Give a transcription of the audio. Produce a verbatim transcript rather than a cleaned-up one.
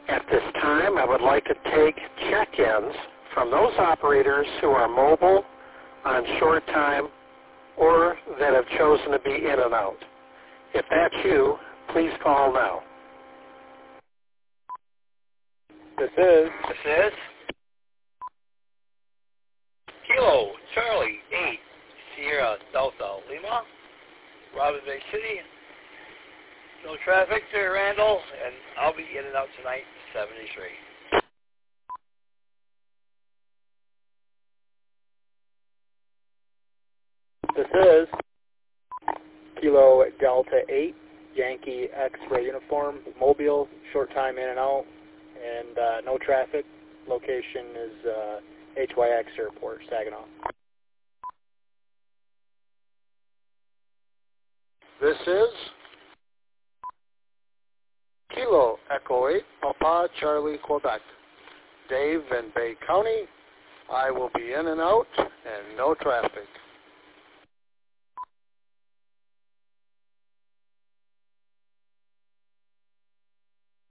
At this time, I would like to take check-ins from those operators who are mobile, on short time, or that have chosen to be in and out. If that's you, please call now. This is This is Kilo Charlie eight Sierra Delta Lima, Robin Bay City. No traffic to Randall, and I'll be in and out tonight, seventy-three. This is Kilo Delta eight Yankee X-ray uniform, Mobile, short time in and out, and uh, no traffic. Location is uh, H Y X Airport, Saginaw. This is Kilo Echo eight Papa Charlie Quebec. Dave in Bay County. I will be in and out and no traffic.